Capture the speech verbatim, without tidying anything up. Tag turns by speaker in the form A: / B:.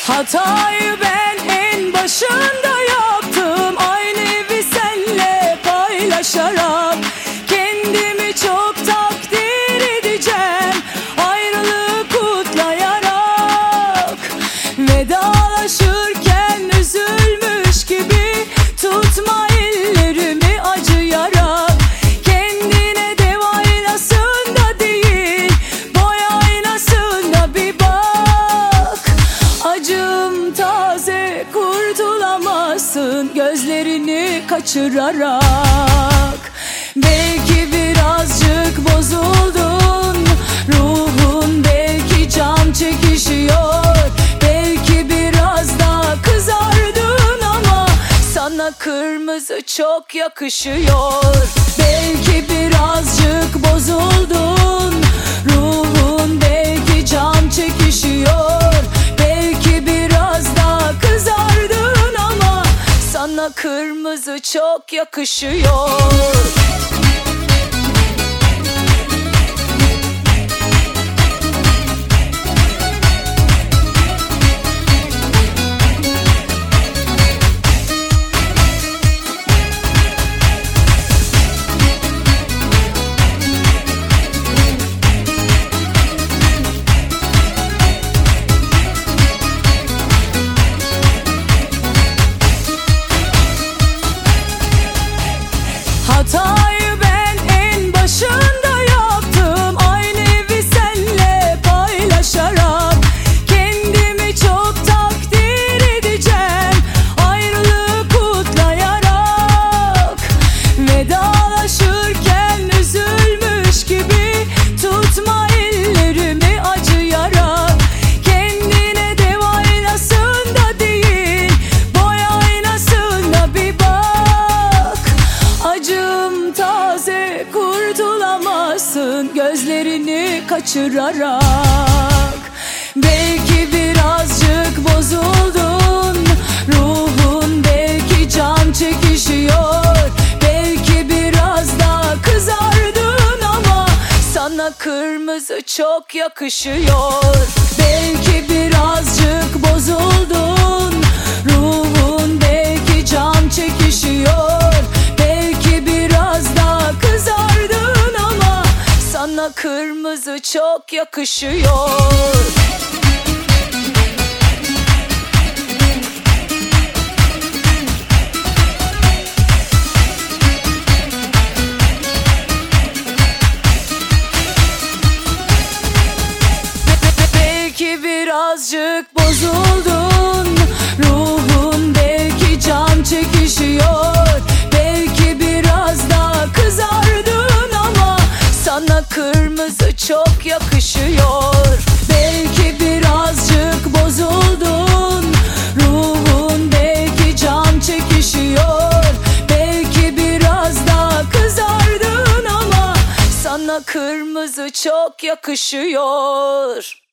A: Hatayı ben en başında yaptım, aynı evi senle paylaşarak. Kendimi çok takdir edeceğim, ayrılığı kutlayarak. Vedalaşırken üzülmüş gibi tutma ellerimi acıyarak. Kendine dev aynasında değil, boy aynasında bir bak. Acım taze, kurtulamazsın gözlerini kaçırarak. Belki birazcık bozuldun, ruhun belki can çekişiyor. Belki biraz daha kızardın ama sana kırmızı çok yakışıyor. Belki birazcık bozuldun, ruhun belki can çekişiyor. Belki biraz daha kızardın ama sana kırmızı çok yakışıyor. Hatayı ben en başında yaptım, aynı evi senle paylaşarak. Kendimi çok takdir edeceğim, ayrılığı kutlayarak. Vedalaşırken üzülmüş gibi tutma ellerimi acıyarak. Kendine dev aynasında değil, boy aynasında bir bak. Acım taze, kurtulamazsın gözlerini kaçırarak. Belki birazcık bozuldun, ruhun belki can çekişiyor. Belki biraz daha kızardın ama sana kırmızı çok yakışıyor. Belki birazcık bozuldun, ruhun belki can çekişiyor. Belki biraz daha kızardın ama sana kırmızı çok yakışıyor. Belki birazcık bozuldun, ruhun belki can çekişiyor. Belki biraz daha kızardın ama sana kırmızı çok yakışıyor. Belki birazcık bozuldun, ruhun belki can çekişiyor. Belki biraz daha kızardın ama sana kırmızı çok yakışıyor.